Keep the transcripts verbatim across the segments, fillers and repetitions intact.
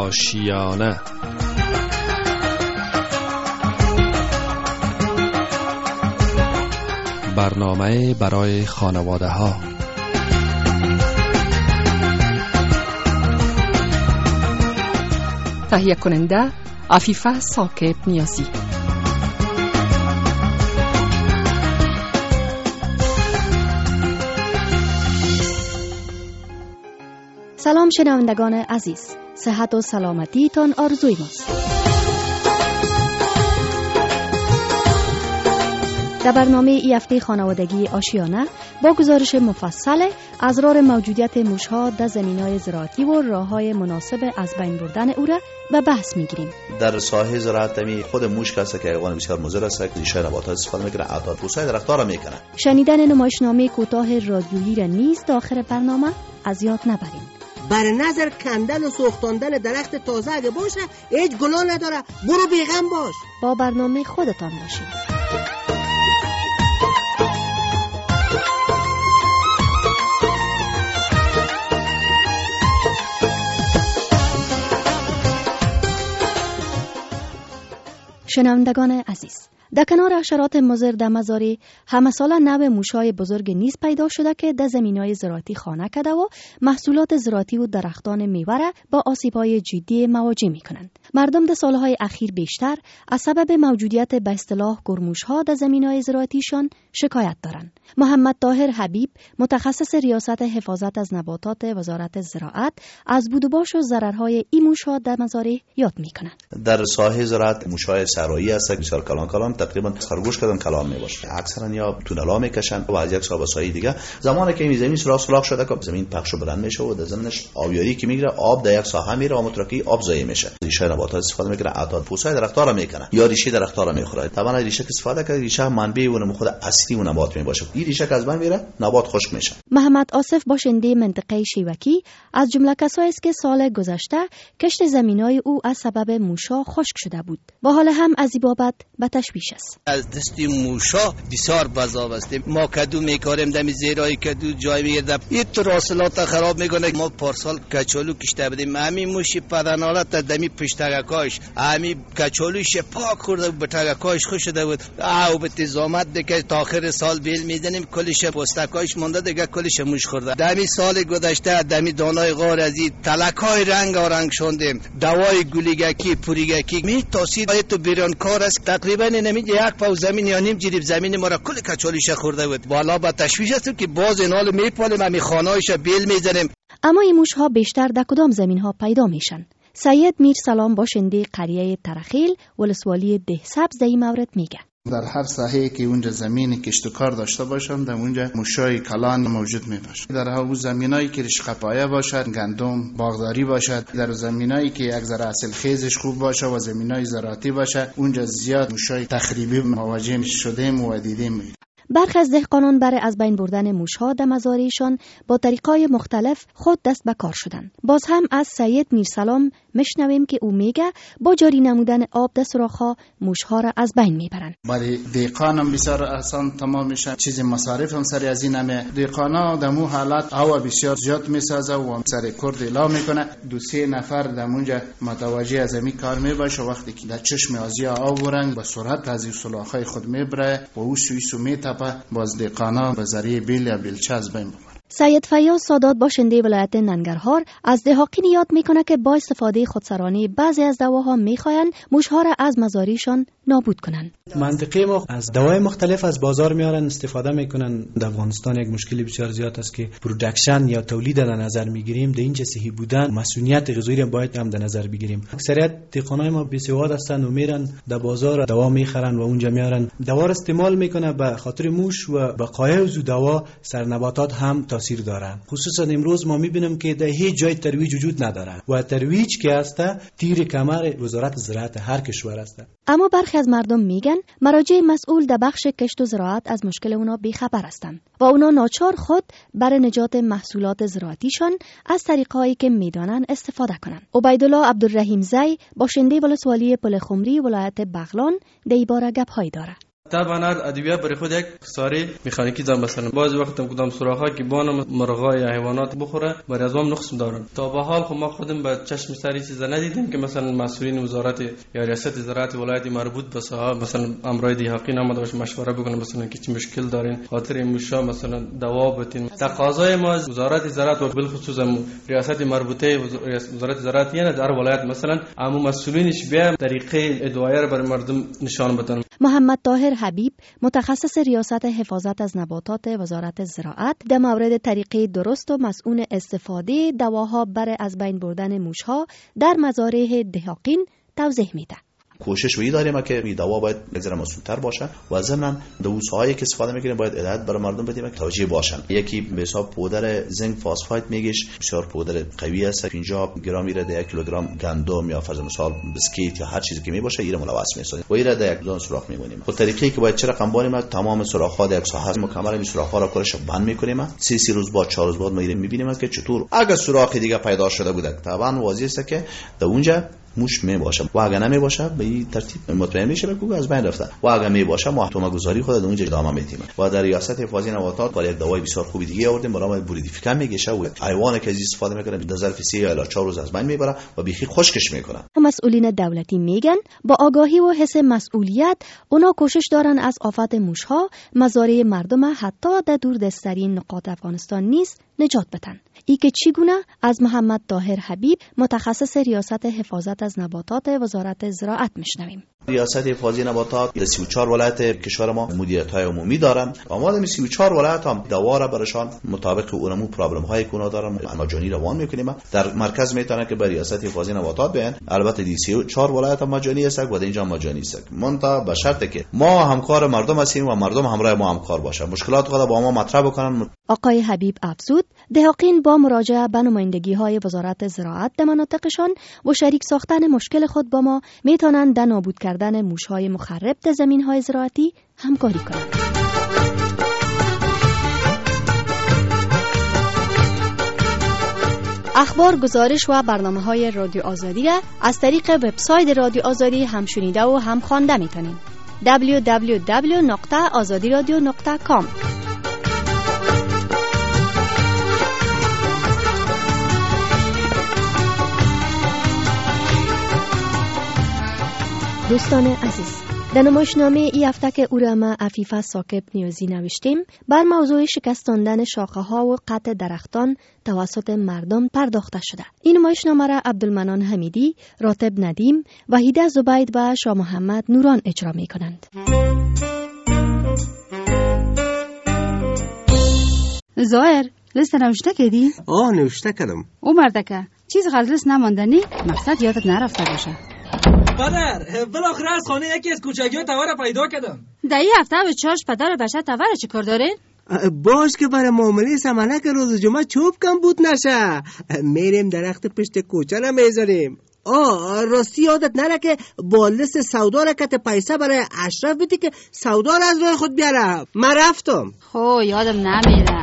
آشیانه. برنامه برای خانواده ها. تهیه کننده عفیفه ساکب نیازی. سلام شنوندگان عزیز، صحت و سلامتی تان آرزوی ماست. در برنامه ای هفته خانوادگی آشیانه با گزارش مفصل از راه موجودیت موشها در زمینهای زراعتی و راههای مناسب از بین بردن او را به بحث میگیریم. در ساحه زراعتی خود موش کسا که حیوان بسیار مضر است که ریشه نباتات استفاده میکنه، اعداد پوسای درخت‌ها را میکنه. شنیدن نمایشنامه کوتاه رادیویی را نیز تا آخر برنامه از یاد نبریم. بر نظر کندن و سوختاندن درخت تازه اگه باشه هیچ گناه نداره، برو بیغم باش. با برنامه خودتان باشید. شنوندگان عزیز، در کنار حشرات مضر در مزارع همه ساله نوع موشهای بزرگ نیز پیدا شده که در زمینهای زراعتی خانه کرده و محصولات زراعتی و درختان میوه را با آسیب‌های جدی مواجه می‌کنند. مردم در سالهای اخیر بیشتر از سبب موجودیت به اصطلاح گرموش‌ها در زمینهای زراعتیشان شکایت دارند. محمد طاهر حبیب، متخصص ریاست حفاظت از نباتات وزارت زراعت، از بود و باش و ضررهای این موش‌ها در مزارع یاد می‌کند. در ساحه زراعت موش‌های صحرایی هستند، بسیار کلان کلان، تقریبا خرگوش کردن کلام میباشه. اکثرا یا تونلا میکشن و از یک سال به سال دیگه زمانی که این زمین سوراخ سوراخ شده که زمین پخش و بلند میشه و در زمینش آبیاری که میگیره، آب در یک ساحه میره و مترکی آب ضایع میشه. ریشه نباتات استفاده میکنه، اعداد پوسای درخت‌ها را میکنه یا ریشه درخت‌ها را میخوره. طبعا ریشه که استفاده کرده ریشه منبع اون خود اصلی اون نبات میباشه. این ریشه که از بین میره نبات خشک میشه. محمد آصف باشنده منطقه شیوکی از جمله کسایی است که سال گذشته کشت زمینای او از سبب موشا خشک شده بود. با حال هم از این بابت به تشویش است. از دستی موشا بسیار بزاو است. ما کدو میکاریم دمی زیرای کدو جای میگردم این تو راسلات خراب میکنه. ما پارسال کچالو کشته بودیم، همین موشی پدنالت دمی پشتگکاش همین کچالوش پاک خورده بود، بتگکاش خوش شده بود. او به تزامت دیگه تا آخر سال بیل میزنیم کلش پستکاش مونده دیگه کلش موش خورده. دمی سال گذشته دمی دانای غار از این تلکای رنگ رنگ شوندیم، دوای گلیگکی پوریگکی می تاثیر تو بیرون کار است. تقریبا نمیگه یک پاو زمین یا نیم جریب زمین ما را کل کچالیش خورده بود. بالا با تشویش است که باز اینال میپالیم همین خانه‌ایش بیل میزنیم. اما این موش‌ها بیشتر در کدام زمین‌ها پیدا میشن؟ سید میر سلام باشنده قریه ترخیل ولسوالی دهسبز در این مورد میگه. در هر ساحه‌ای که اونجا زمین کشت و کار داشته باشن در اونجا موشای کلان موجود می باشه. در هر زمینایی که رشقه پایه باشد، گندم باغداری باشد، در زمینایی که یک ذره اصل خیزش خوب باشه و زمینای زراعتی باشه، اونجا زیاد موشای تخریبی مواجه شدیم و دیدیم. برخی از دهقانان برای از بین بردن موشها در مزارعشان با طریقای مختلف خود دست به کار شدند. باز هم از سید میرسلام میشنویم که او میگه با جاری نمودن آب در سوراخ‌ها موشها را از بین میبرند. برای دهقانم بسیار آسان تمام میشه، چیز مصارف هم سری از این نمی. دهقانا در مو حالت هوا بسیار زیاد میسازه و سر کرد اعلام میکنه. دو سه نفر در اونجا متوجه از این کار میباشه. وقتی که در چشم ازیا آب ورنگ به سرعت از این سوراخ‌های خود میبره و او سوی سو میتپه، باز دهقانا به ذریعه بیل یا بیلچه از بین ببرد. سید فیاض سادات باشنده ولایت ننگرهار از دهقان یاد میکنه که با استفاده خودسرانه بعضی از دواها میخواین موشها را از مزارعشان نابود کنن. منطقه ما از دوای مختلف از بازار میارن استفاده میکنن. در افغانستان یک مشکلی بسیار زیاد است که پروداکشن یا تولید در نظر میگیریم. در اینجا صحیح بودن مسئولیت غذایی را باید هم در نظر بگیریم. اکثریت دهقانای ما بیسواد هستند و میرن در بازار دوا میخرن و اونجا میارن دوا را استعمال میکنه. به خاطر موش و بقایای از دوا سر نباتات هم تاثیر داره. خصوصا امروز ما میبینیم که در هیچ جای ترویج وجود نداره و ترویج که هست تیر کمر وزارت زراعت هر کشور است. اما برخی از مردم میگن مراجع مسئول در بخش کشت و زراعت از مشکل اونا بیخبر هستند و اونا ناچار خود برای نجات محصولات زراعتیشان از طریقهایی که میدانن استفاده کنن. عبیدالله عبدالرحیم زی باشنده ولسوالی پل خمری ولایت بغلان در این باره گپ‌هایی داره. طبعا هر ادویه برای خود یک ساری مکانیکی دارن. مثلا بعضی وقت کدام سوراخ‌ها که بان مرغای حیوانات بخوره برای از اون نقص دارن. تا به حال خب ما خودم به چشم سری چیزا ندیدیم که مثلا مسئولین وزارت یا ریاست زراعت ولایت مربوط به صاحب مثلا امرای دیهقی نماده باشه مشوره بکنه مثلا که چه مشکل دارین خاطر موشا مثلا دوا بدین. تقاضای ما از وزارت زراعت و بالخصوص ریاست مربوطه وزارت زراعت یعنی در ولایت مثلا عموم مسئولینش بیا طریقه ادوایه رو برای مردم نشان بدن. محمد طاهر حبیب متخصص ریاست حفاظت از نباتات وزارت زراعت در مورد طریقه درست و مسئول استفاده دواها برای از بین بردن موشها در مزارع دهاقین توضیح میده. کوشش وی داریم که این دوا باید بذار مسئول‌تر باشه و ضمن دوزهایی که استفاده می‌کنیم باید هدایت برای مردم بدیم که توجیه باشن. یکی به حساب پودر زنک فاسفایت میگیش بسیار پودر قوی است، پنجاه گرم میره در یک کیلوگرم گندم یا فرض مثال بسکیت یا هر چیزی که می باشه ایره ملوث می‌سازیم و ایره در یک دون سوراخ می‌مونیم. خود طریقی که باید چه رقم باریم تمام سوراخ‌ها در یک ساحه مکمل این سوراخ‌ها را کارش بند می‌کنیم. سی سی روز بعد چهار روز بعد ما ایره می‌بینیم که چطور اگه سوراخ دیگه پیدا شده بوده طبعا واضح است که در اونجا موش می باشه و اگه نمی باشه به این ترتیب مطمئن میشه که از بین رفته و اگه می باشه محتوم گذاری خود اونجا ادامه میدیم و در ریاست حفاظت نباتات با یک دوای بسیار خوبی دیگه آوردیم برای بوریدیفیکن میگشه و حیوانی که از استفاده میکنه در ظرف سه الی چهار روز از بین میبره و بیخی خشکش میکنه. مسئولین دولتی میگن با آگاهی و حس مسئولیت اونا کوشش دارن از آفت موشها مزارع مردم حتی در دور دستترین نقاط افغانستان نیز نجات بدن. ای که چگونه از محمد طاهر حبیب متخصص ریاست حفاظت از نباتات وزارت زراعت میشنویم. ریاست حفاظت نباتات در سی و چهار ولایت کشور ما مدیریت‌های عمومی دارن. آماده می سی و چهار ولایت هم دوا را برشان مطابق اونمو پرابلم های که اونا دارن مجانی روان میکنیم. در مرکز میتونه که بر ریاست حفاظت نباتات بیان. البته دی سی و چهار ولایت هم مجانی است و اینجا مجانی است. منتها به شرطی که ما همکار مردم هستیم و مردم همراه ما همکار باشه. مشکلات خود با ما مطرح بکنن. آقای حبیب افزود دهاقین با مراجعه به نمایندگی‌های وزارت زراعت در مناطقشان و شریک ساختن مشکل خود با ما میتونند در نابود کردن موش‌های مخرب در زمین‌های زراعتی همکاری کنند. اخبار، گزارش و برنامه‌های رادیو آزادی را از طریق وبسایت رادیو آزادی هم شنیده و هم خوانده میتونید. دبلیو دبلیو دبلیو نقطه آزادی رادیو نقطه کام. دوستان عزیز، در نمایشنامه ای هفته که او را ما عفیفه ثاقب نیازی نوشتیم بر موضوع شکستاندن شاخه ها و قطع درختان توسط مردم پرداخته شده. این نمایشنامه را عبدالمنان حمیدی، راتب ندیم، وحیده زبید و شاه محمد نوران اجرا می کنند. ظاهر لیست نوشته کردی؟ آه نوشته کردم. او مردکه چیز غلط نماندنی مقصد یادت نرفته باشه. پدر بالاخره از خانه یکی از کوچگی‌ها تور پیدا کردم. در این هفته به چارش پدر بشه تور چی کار دارین؟ باش که برای معامله سمنک روز جمعه چوب کم بود نشه. میریم درخت پشت کوچه را میذاریم. آه راستی یادت نره که با لیست سودا را کت پیسه برای اشرف بدی که سودا را از راه خود بیاره. من رفتم. خو یادم نمیره.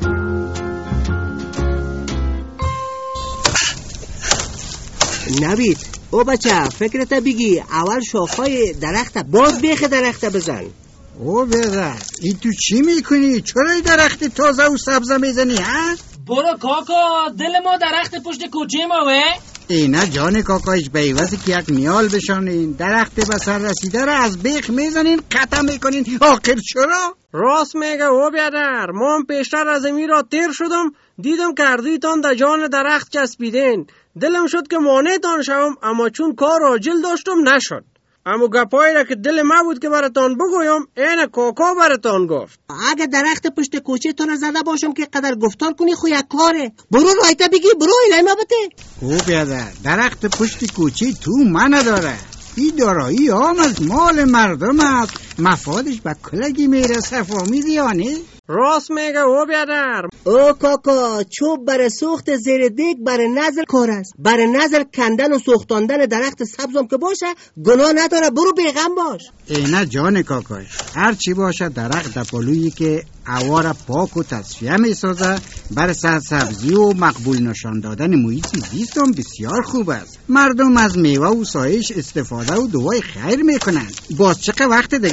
نوید او بچه فکرت بگی اول شاخهای درخت باز بیخ درخت بزن. او برادر این تو چی میکنی؟ چرا درخت تازه و سبز میزنی ها؟ برو کاکا دل ما درخت پشت کوچه ما وه. اینا جان کاکایش بیوزی که یک میال بشانین درخت به سر رسیده را از بیخ میزنین قطع میکنین. آخر چرا؟ راست میگه او برادر ما هم پیشتر از این را تیر شدم دیدم کردیتان در جان درخت چسبیدین. دلم شد که مانع تان شوم اما چون کار عاجل داشتم نشد. اما گپایی را که دل ما بود که براتان بگویم این کاکا براتان گفت. اگه درخت پشت کوچه تان زده باشم که قدر گفتار کنی خو یک کاره. برو رایتا بگی برو ایلای ما بته. او بیادر درخت پشت کوچه تو من نداره. این دارایی هم از مال مردم است. مفادش به کلگی میرسه فهمیدی یا نه؟ راست میگه او بیادر. او کاکا چوب برای سوخت زیر دیگ برای نظر کار است. برای نظر کندن و سوختاندن درخت سبزم که باشه گناه نداره. برو بیغم باش. اینا جان کاکاش هر چی باشه درخت در پلویی که اوار پاک و تصفیه میسازه برای سبزی و مقبول نشان دادن محیط زیست هم بسیار خوب است. مردم از میوه و سایش استفاده و دعای خیر میکنند. باز چقدر وقت دیگه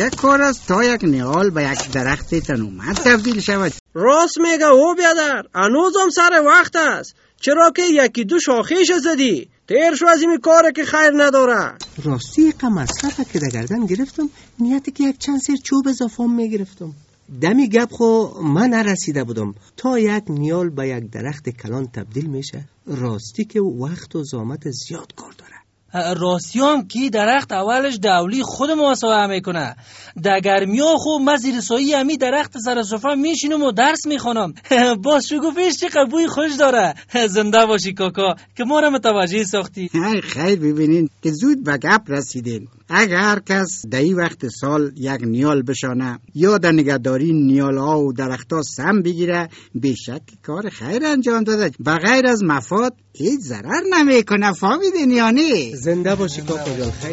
یک کار است تا یک نیال به یک درخت تنومند تبدیل شود. راست میگه او بیادر، هنوزم سر وقت است. چرا که یکی دو شاخیش زدی؟ تیر شو از این کار که خیر نداره. راستی که مصرفه که در گردن گرفتم، نیتی که یک چند سیر چوب اضافه میگرفتم. دمی گپ خو من نرسیده بودم تا یک نیال به یک درخت کلان تبدیل میشه. راستی که وقت و زحمت زیاد کار داره. راستی هم که درخت اولش دولی خود مصاحبه میکنه. در گرمیا خو من زیر سایه همی درخت سر صفحه میشینم و درس میخونم. باز شگوفش چقدر بوی خوش داره. زنده باشی کاکا که ما را متوجه ساختی. خیر ببینین که زود به گپ رسیدین. اگر هر کس در این وقت سال یک نیال بشانه یا در نگهداری نیال ها و درخت ها سم بگیره، بیشک کار خیر انجام داده. بغیر از مفاد هیچ ضرر نمیکنه. فهمیدین یا نه؟ زنده باشی کاکا جان. خیر.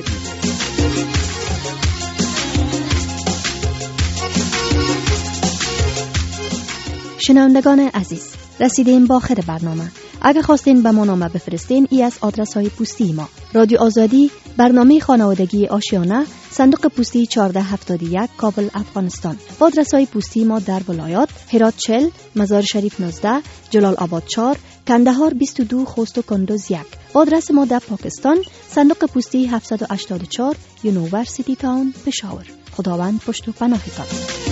شنوندگان عزیز، رسیدیم با آخر برنامه. اگر خواستین به ما نامه بفرستین، ای از آدرس های پستی ما: رادیو آزادی، برنامه خانوادگی آشیانه، صندوق پستی چهارده هفتاد و یک، کابل، افغانستان. با آدرس های پستی ما در ولایات: هرات چهل، مزار شریف نوزده، جلال آباد چهار، کندهار بیست و دو، خوست و کندوز یک. با آدرس ما در پاکستان: صندوق پستی هفتصد و هشتاد و چهار، یونیورسیتی تاون، پشاور. خداوند پشت و پناهتان.